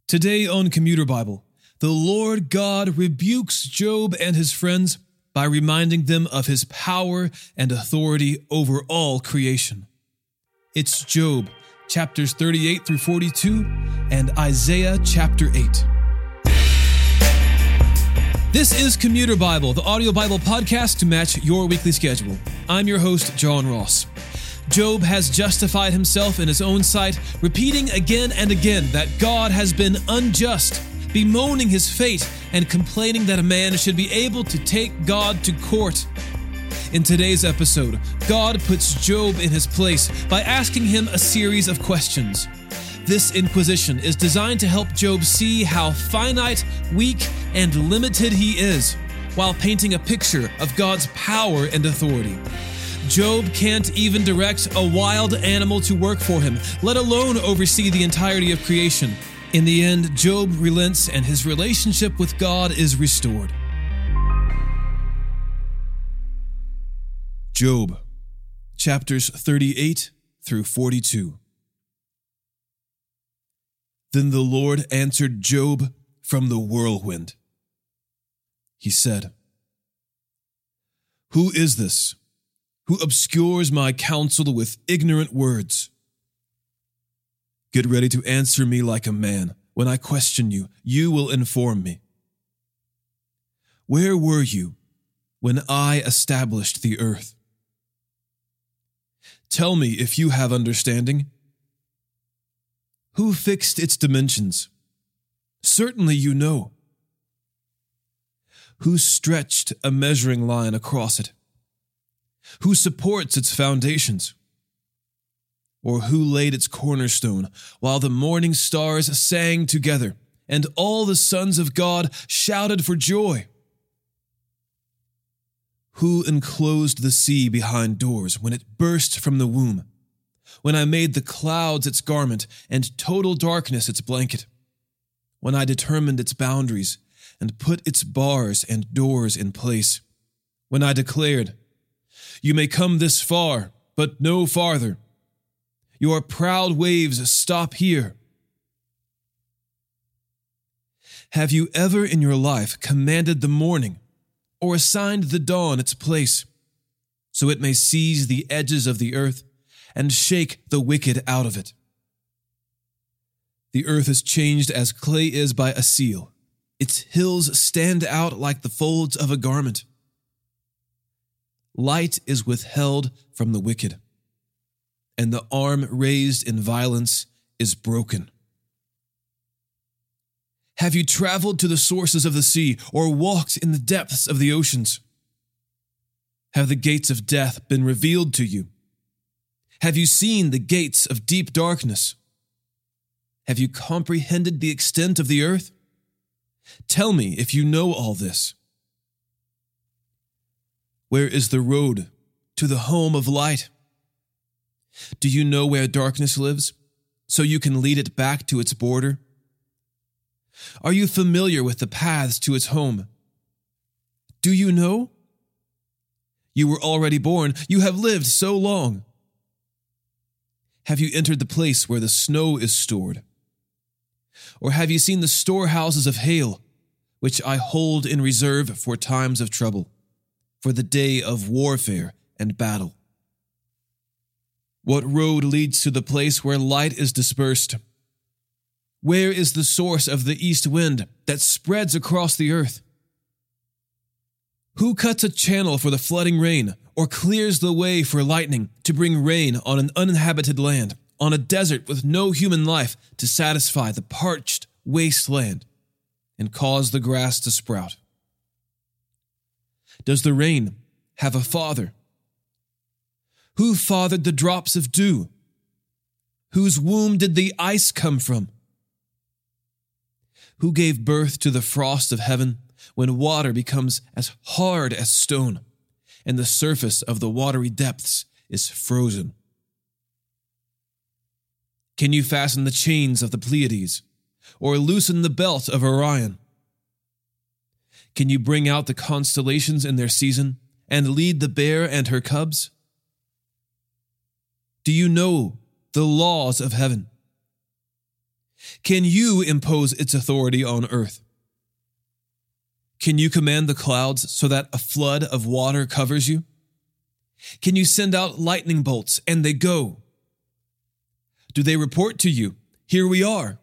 Today on Commuter Bible, the Lord God rebukes Job and his friends by reminding them of his power and authority over all creation. It's Job, chapters 38 through 42, and Isaiah chapter 8. This is Commuter Bible, the audio Bible podcast to match your weekly schedule. I'm your host, John Ross. Job has justified himself in his own sight, repeating again and again that God has been unjust, bemoaning his fate and complaining that a man should be able to take God to court. In today's episode, God puts Job in his place by asking him a series of questions. This inquisition is designed to help Job see how finite, weak, and limited he is, while painting a picture of God's power and authority. Job can't even direct a wild animal to work for him, let alone oversee the entirety of creation. In the end, Job relents and his relationship with God is restored. Job, chapters 38 through 42. Then the Lord answered Job from the whirlwind. He said, "Who is this who obscures my counsel with ignorant words? Get ready to answer me like a man. When I question you, you will inform me. Where were you when I established the earth? Tell me if you have understanding. Who fixed its dimensions? Certainly you know. Who stretched a measuring line across it? Who supports its foundations? Or who laid its cornerstone while the morning stars sang together and all the sons of God shouted for joy? Who enclosed the sea behind doors when it burst from the womb, when I made the clouds its garment and total darkness its blanket, when I determined its boundaries and put its bars and doors in place, when I declared, you may come this far, but no farther. Your proud waves stop here. Have you ever in your life commanded the morning or assigned the dawn its place, so it may seize the edges of the earth and shake the wicked out of it? The earth is changed as clay is by a seal. Its hills stand out like the folds of a garment. Light is withheld from the wicked, and the arm raised in violence is broken. Have you traveled to the sources of the sea or walked in the depths of the oceans? Have the gates of death been revealed to you? Have you seen the gates of deep darkness? Have you comprehended the extent of the earth? Tell me if you know all this. Where is the road to the home of light? Do you know where darkness lives, so you can lead it back to its border? Are you familiar with the paths to its home? Do you know? You were already born. You have lived so long. Have you entered the place where the snow is stored? Or have you seen the storehouses of hail, which I hold in reserve for times of trouble, for the day of warfare and battle? What road leads to the place where light is dispersed? Where is the source of the east wind that spreads across the earth? Who cuts a channel for the flooding rain, or clears the way for lightning to bring rain on an uninhabited land, on a desert with no human life to satisfy the parched wasteland and cause the grass to sprout? Does the rain have a father? Who fathered the drops of dew? Whose womb did the ice come from? Who gave birth to the frost of heaven when water becomes as hard as stone and the surface of the watery depths is frozen? Can you fasten the chains of the Pleiades or loosen the belt of Orion? Can you bring out the constellations in their season and lead the bear and her cubs? Do you know the laws of heaven? Can you impose its authority on earth? Can you command the clouds so that a flood of water covers you? Can you send out lightning bolts and they go? Do they report to you, "Here we are"?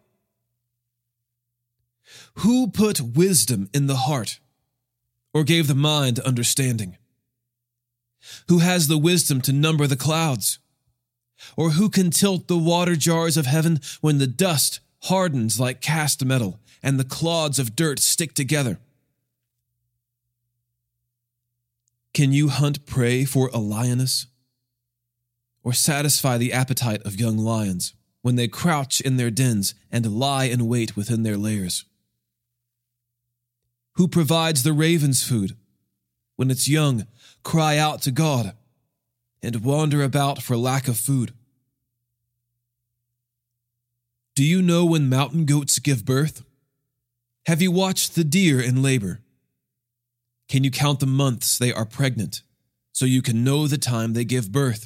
Who put wisdom in the heart, or gave the mind understanding? Who has the wisdom to number the clouds? Or who can tilt the water jars of heaven when the dust hardens like cast metal and the clods of dirt stick together? Can you hunt prey for a lioness? Or satisfy the appetite of young lions when they crouch in their dens and lie in wait within their lairs? Who provides the raven's food when its young cry out to God and wander about for lack of food? Do you know when mountain goats give birth? Have you watched the deer in labor? Can you count the months they are pregnant so you can know the time they give birth?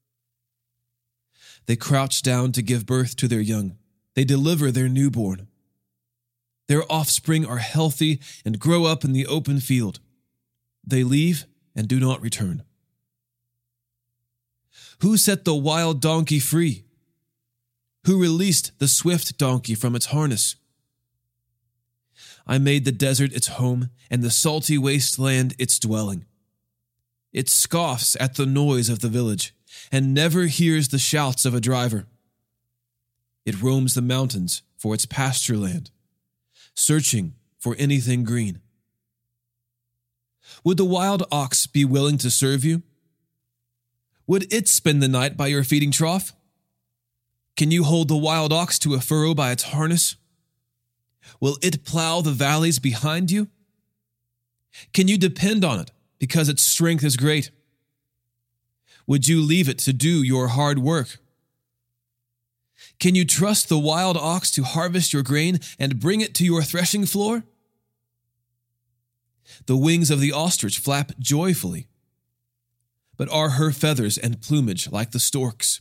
They crouch down to give birth to their young. They deliver their newborn. Their offspring are healthy and grow up in the open field. They leave and do not return. Who set the wild donkey free? Who released the swift donkey from its harness? I made the desert its home and the salty wasteland its dwelling. It scoffs at the noise of the village and never hears the shouts of a driver. It roams the mountains for its pasture land, searching for anything green. Would the wild ox be willing to serve you? Would it spend the night by your feeding trough? Can you hold the wild ox to a furrow by its harness? Will it plow the valleys behind you? Can you depend on it because its strength is great? Would you leave it to do your hard work? Can you trust the wild ox to harvest your grain and bring it to your threshing floor? The wings of the ostrich flap joyfully, but are her feathers and plumage like the stork's?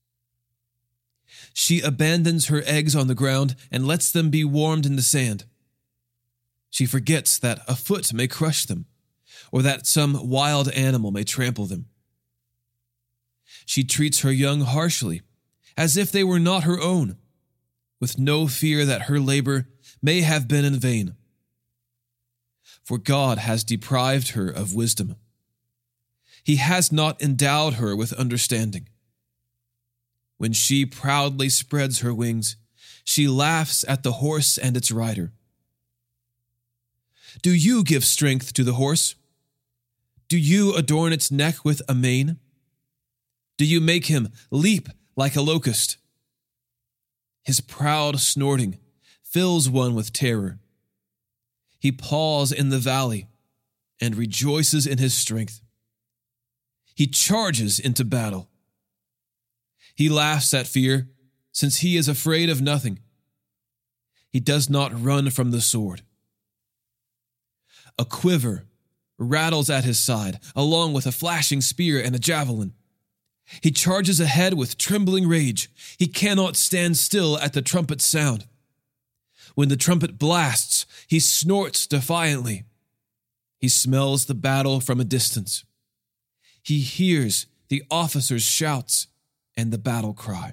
She abandons her eggs on the ground and lets them be warmed in the sand. She forgets that a foot may crush them, or that some wild animal may trample them. She treats her young harshly, as if they were not her own, with no fear that her labor may have been in vain. For God has deprived her of wisdom. He has not endowed her with understanding. When she proudly spreads her wings, she laughs at the horse and its rider. Do you give strength to the horse? Do you adorn its neck with a mane? Do you make him leap like a locust? His proud snorting fills one with terror. He paws in the valley and rejoices in his strength. He charges into battle. He laughs at fear, since he is afraid of nothing. He does not run from the sword. A quiver rattles at his side, along with a flashing spear and a javelin. He charges ahead with trembling rage. He cannot stand still at the trumpet's sound. When the trumpet blasts, he snorts defiantly. He smells the battle from a distance. He hears the officers' shouts and the battle cry.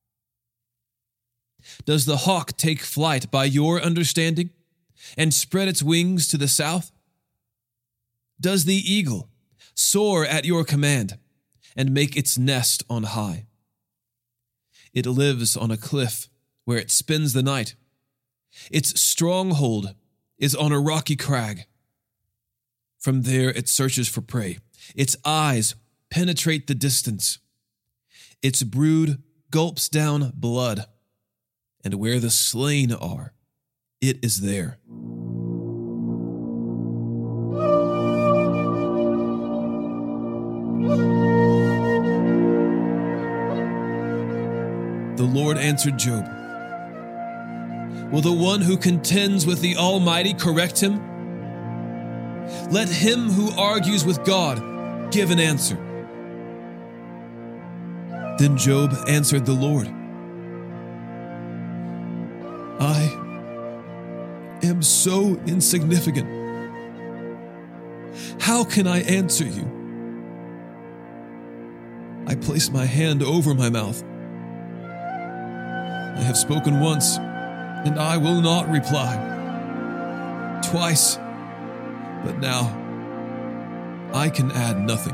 Does the hawk take flight by your understanding and spread its wings to the south? Does the eagle soar at your command and make its nest on high? It lives on a cliff where it spends the night. Its stronghold is on a rocky crag. From there it searches for prey. Its eyes penetrate the distance. Its brood gulps down blood, and where the slain are, it is there. The Lord answered Job, "Will the one who contends with the Almighty correct him? Let him who argues with God give an answer." Then Job answered the Lord, am so insignificant. How can I answer you? I place my hand over my mouth. I have spoken once, and I will not reply. Twice, but now I can add nothing.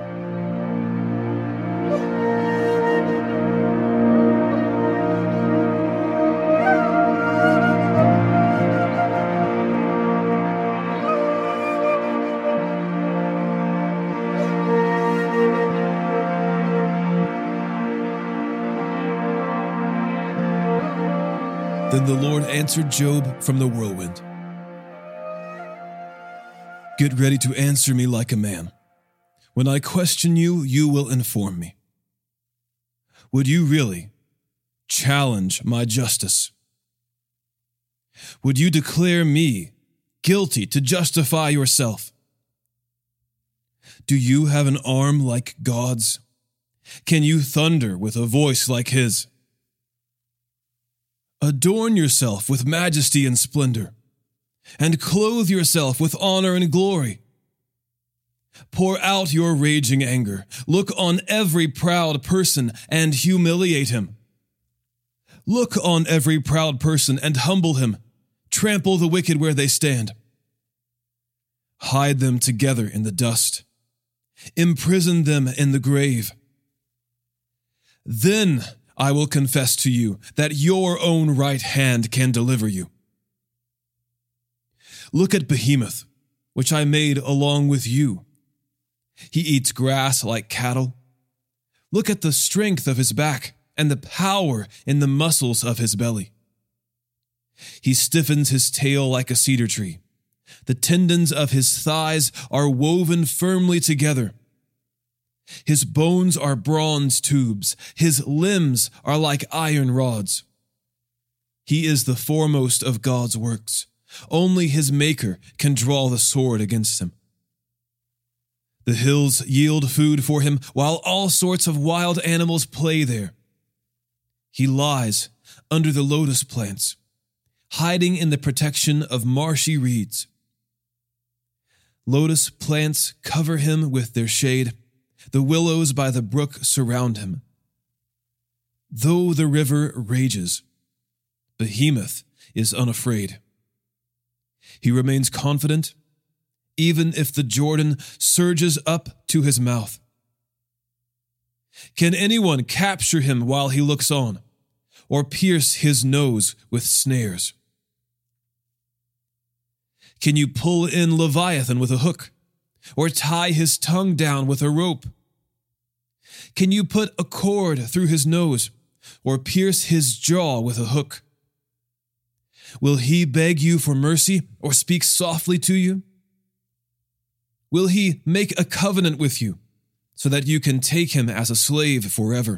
Then the Lord answered Job from the whirlwind. Get ready to answer me like a man. When I question you, you will inform me. Would you really challenge my justice? Would you declare me guilty to justify yourself? Do you have an arm like God's? Can you thunder with a voice like His? Adorn yourself with majesty and splendor, and clothe yourself with honor and glory. Pour out your raging anger. Look on every proud person and humiliate him. Look on every proud person and humble him. Trample the wicked where they stand. Hide them together in the dust. Imprison them in the grave. Then I will confess to you that your own right hand can deliver you. Look at Behemoth, which I made along with you. He eats grass like cattle. Look at the strength of his back and the power in the muscles of his belly. He stiffens his tail like a cedar tree. The tendons of his thighs are woven firmly together. His bones are bronze tubes. His limbs are like iron rods. He is the foremost of God's works. Only his Maker can draw the sword against him. The hills yield food for him, while all sorts of wild animals play there. He lies under the lotus plants, hiding in the protection of marshy reeds. Lotus plants cover him with their shade. The willows by the brook surround him. Though the river rages, Behemoth is unafraid. He remains confident, even if the Jordan surges up to his mouth. Can anyone capture him while he looks on, or pierce his nose with snares? Can you pull in Leviathan with a hook, or tie his tongue down with a rope? Can you put a cord through his nose, or pierce his jaw with a hook? Will he beg you for mercy, or speak softly to you? Will he make a covenant with you, so that you can take him as a slave forever?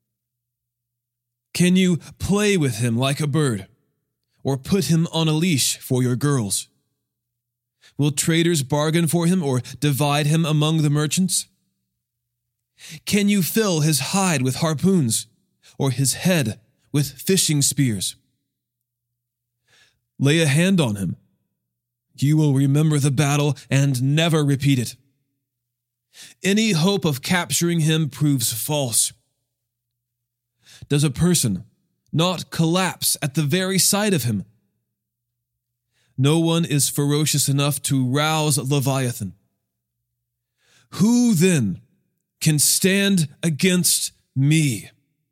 Can you play with him like a bird, or put him on a leash for your girls? Will traders bargain for him or divide him among the merchants? Can you fill his hide with harpoons or his head with fishing spears? Lay a hand on him. You will remember the battle and never repeat it. Any hope of capturing him proves false. Does a person not collapse at the very sight of him? No one is ferocious enough to rouse Leviathan. Who then can stand against me?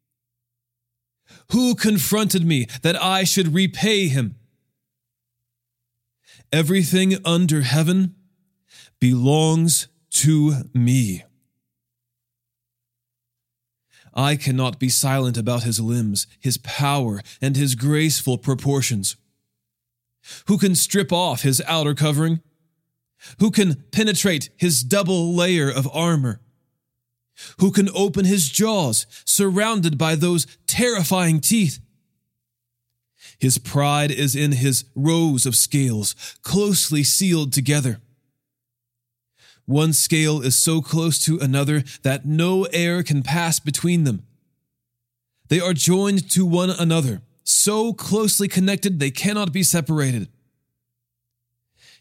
Who confronted me that I should repay him? Everything under heaven belongs to me. I cannot be silent about his limbs, his power, and his graceful proportions. Who can strip off his outer covering? Who can penetrate his double layer of armor? Who can open his jaws, surrounded by those terrifying teeth? His pride is in his rows of scales, closely sealed together. One scale is so close to another that no air can pass between them. They are joined to one another, so closely connected they cannot be separated.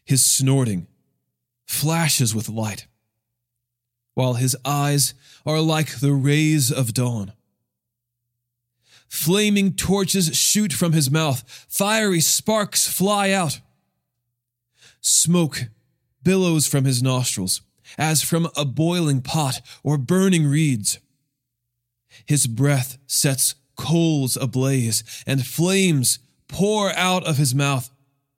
His snorting flashes with light, while his eyes are like the rays of dawn. Flaming torches shoot from his mouth, fiery sparks fly out. Smoke billows from his nostrils, as from a boiling pot or burning reeds. His breath sets coals ablaze, and flames pour out of his mouth.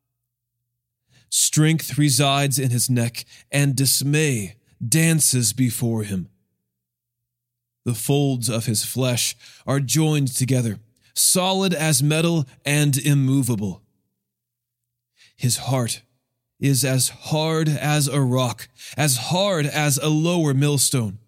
Strength resides in his neck, and dismay dances before him. The folds of his flesh are joined together, solid as metal and immovable. His heart is as hard as a rock, as hard as a lower millstone.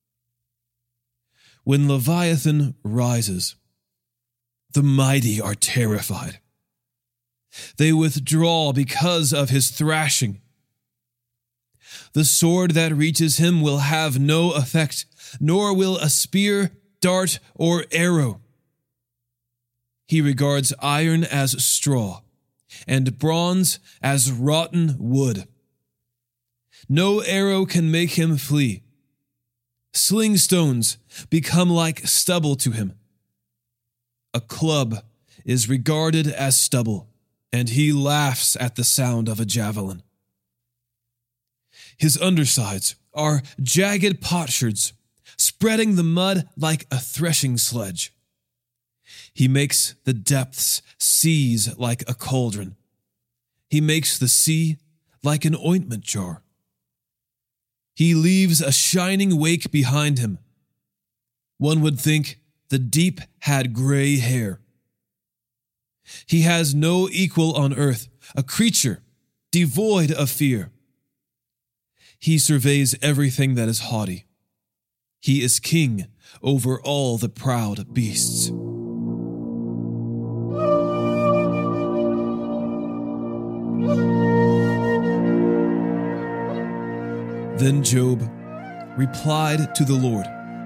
When Leviathan rises, the mighty are terrified. They withdraw because of his thrashing. The sword that reaches him will have no effect, nor will a spear, dart, or arrow. He regards iron as straw, and bronze as rotten wood. No arrow can make him flee. Sling stones become like stubble to him. A club is regarded as stubble, and he laughs at the sound of a javelin. His undersides are jagged potsherds, spreading the mud like a threshing sledge. He makes the depths seize like a cauldron. He makes the sea like an ointment jar. He leaves a shining wake behind him. One would think the deep had gray hair. He has no equal on earth, a creature devoid of fear. He surveys everything that is haughty. He is king over all the proud beasts. Then Job replied to the Lord,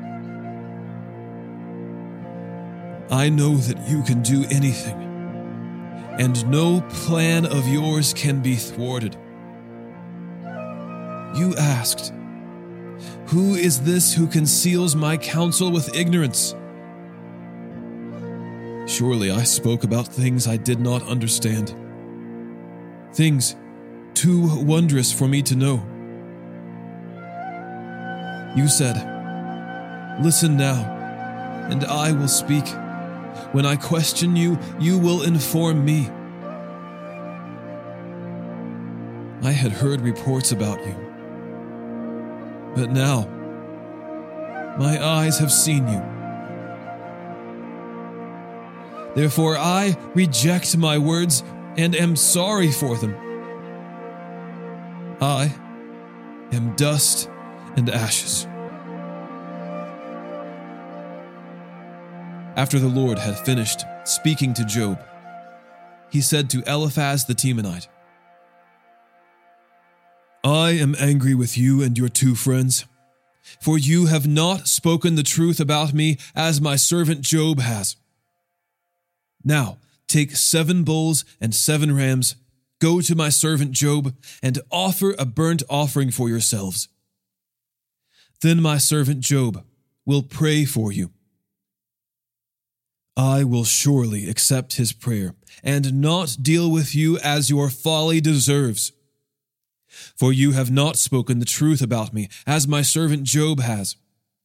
I know that you can do anything, and no plan of yours can be thwarted. You asked, who is this who conceals my counsel with ignorance? Surely I spoke about things I did not understand, things too wondrous for me to know. You said, listen now, and I will speak. When I question you, you will inform me. I had heard reports about you, but now my eyes have seen you. Therefore I reject my words and am sorry for them. I am dust and ashes. After the Lord had finished speaking to Job, he said to Eliphaz the Temanite, I am angry with you and your two friends, for you have not spoken the truth about me as my servant Job has. Now take 7 bulls and 7 rams, go to my servant Job, and offer a burnt offering for yourselves. Then my servant Job will pray for you. I will surely accept his prayer and not deal with you as your folly deserves. For you have not spoken the truth about me, as my servant Job has.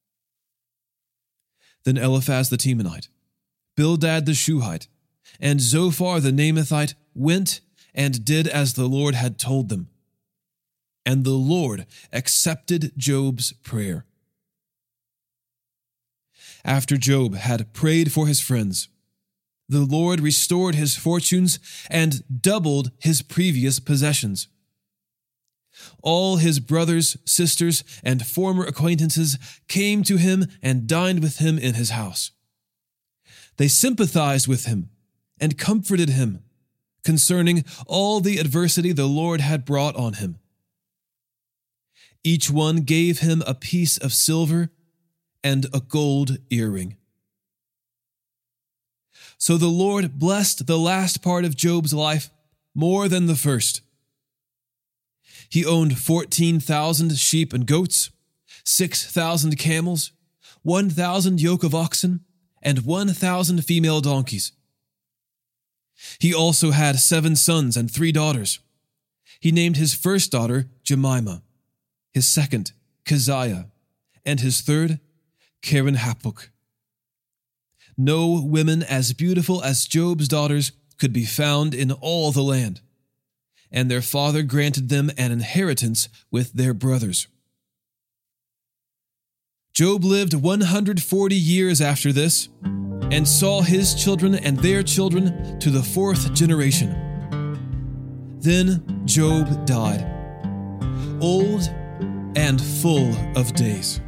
Then Eliphaz the Temanite, Bildad the Shuhite, and Zophar the Naamathite went and did as the Lord had told them. And the Lord accepted Job's prayer. After Job had prayed for his friends, the Lord restored his fortunes and doubled his previous possessions. All his brothers, sisters, and former acquaintances came to him and dined with him in his house. They sympathized with him and comforted him concerning all the adversity the Lord had brought on him. Each one gave him a piece of silver and a gold earring. So the Lord blessed the last part of Job's life more than the first. He owned 14,000 sheep and goats, 6,000 camels, 1,000 yoke of oxen, and 1,000 female donkeys. He also had 7 sons and 3 daughters. He named his first daughter Jemimah, his second Keziah, and his third Keren-Happuch. No women as beautiful as Job's daughters could be found in all the land, and their father granted them an inheritance with their brothers. Job lived 140 years after this, and saw his children and their children to the 4th generation. Then Job died, old and full of days.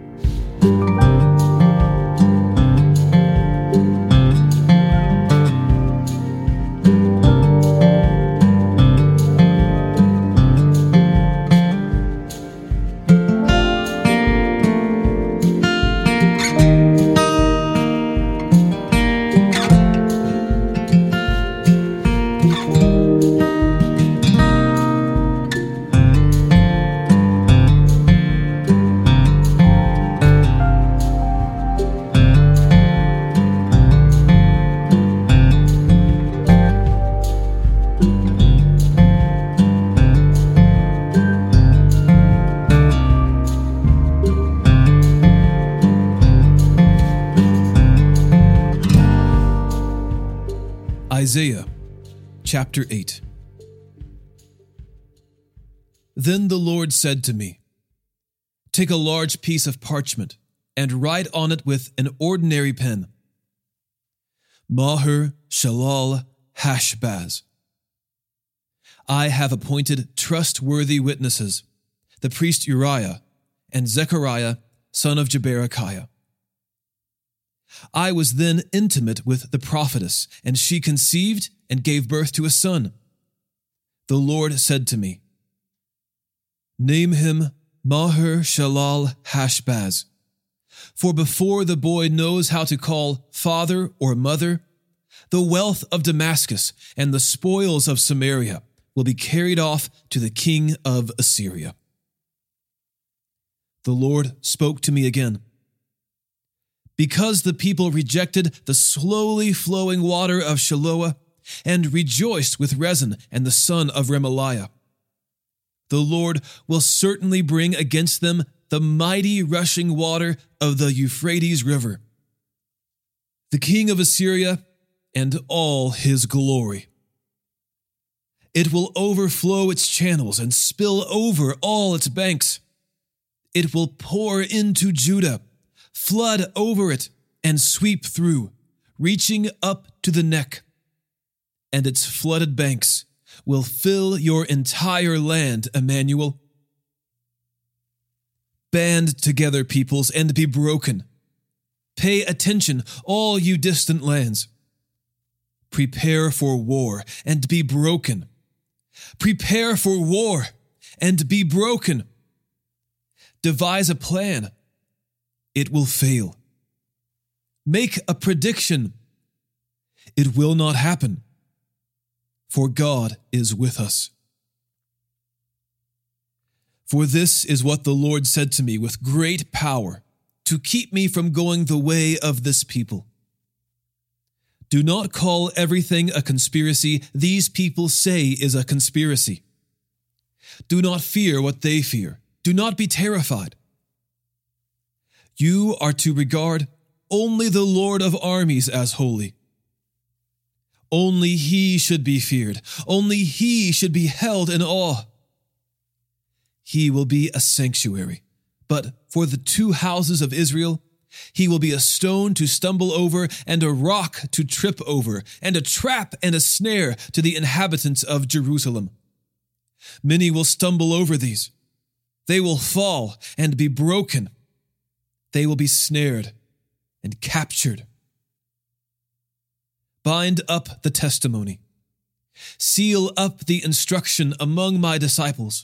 Isaiah chapter 8. Then the Lord said to me, "Take a large piece of parchment and write on it with an ordinary pen, Maher-Shalal-Hash-Baz. I have appointed trustworthy witnesses, the priest Uriah and Zechariah, son of Jeberechiah. I was then intimate with the prophetess, and she conceived and gave birth to a son. The Lord said to me, Name him Maher-Shalal-Hash-Baz, for before the boy knows how to call father or mother, the wealth of Damascus and the spoils of Samaria will be carried off to the king of Assyria." The Lord spoke to me again. Because the people rejected the slowly flowing water of Shiloah and rejoiced with Rezin and the son of Remaliah, the Lord will certainly bring against them the mighty rushing water of the Euphrates River, the king of Assyria and all his glory. It will overflow its channels and spill over all its banks. It will pour into Judah, flood over it, and sweep through, reaching up to the neck. And its flooded banks will fill your entire land, Emmanuel. Band together, peoples, and be broken. Pay attention, all you distant lands. Prepare for war and be broken. Prepare for war and be broken. Devise a plan. It will fail. Make a prediction. It will not happen, for God is with us. For this is what the Lord said to me with great power, to keep me from going the way of this people. Do not call everything a conspiracy these people say is a conspiracy. Do not fear what they fear. Do not be terrified. You are to regard only the Lord of armies as holy. Only he should be feared. Only he should be held in awe. He will be a sanctuary, but for the 2 houses of Israel, he will be a stone to stumble over and a rock to trip over, and a trap and a snare to the inhabitants of Jerusalem. Many will stumble over these. They will fall and be broken. They will be snared and captured. Bind up the testimony. Seal up the instruction among my disciples.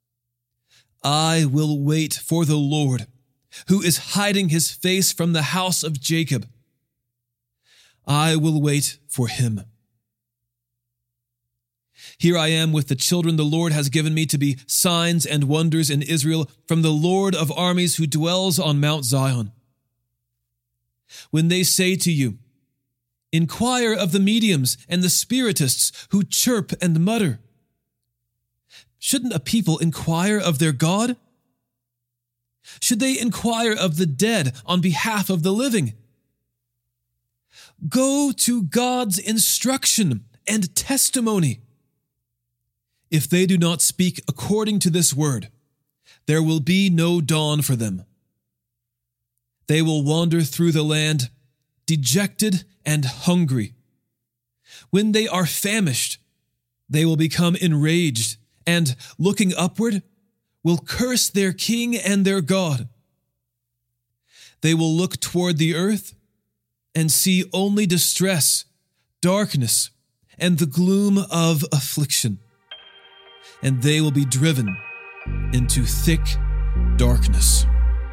I will wait for the Lord, who is hiding his face from the house of Jacob. I will wait for him. Here I am with the children the Lord has given me to be signs and wonders in Israel from the Lord of armies who dwells on Mount Zion. When they say to you, inquire of the mediums and the spiritists who chirp and mutter, shouldn't a people inquire of their God? Should they inquire of the dead on behalf of the living? Go to God's instruction and testimony. If they do not speak according to this word, there will be no dawn for them. They will wander through the land, dejected and hungry. When they are famished, they will become enraged, and, looking upward, will curse their king and their God. They will look toward the earth and see only distress, darkness, and the gloom of affliction. And they will be driven into thick darkness.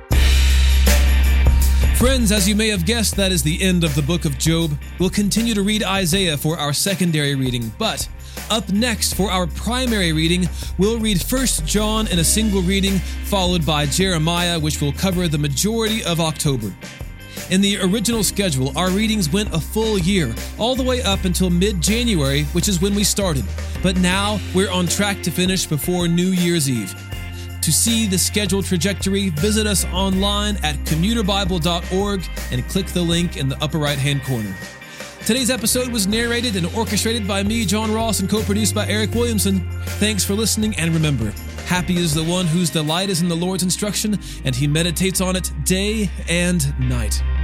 Friends, as you may have guessed, that is the end of the book of Job. We'll continue to read Isaiah for our secondary reading, but up next for our primary reading, we'll read 1 John in a single reading, followed by Jeremiah, which will cover the majority of October. In the original schedule, our readings went a full year, all the way up until mid-January, which is when we started. But now we're on track to finish before New Year's Eve. To see the scheduled trajectory, visit us online at commuterbible.org and click the link in the upper right-hand corner. Today's episode was narrated and orchestrated by me, John Ross, and co-produced by Eric Williamson. Thanks for listening, and remember, happy is the one whose delight is in the Lord's instruction, and he meditates on it day and night.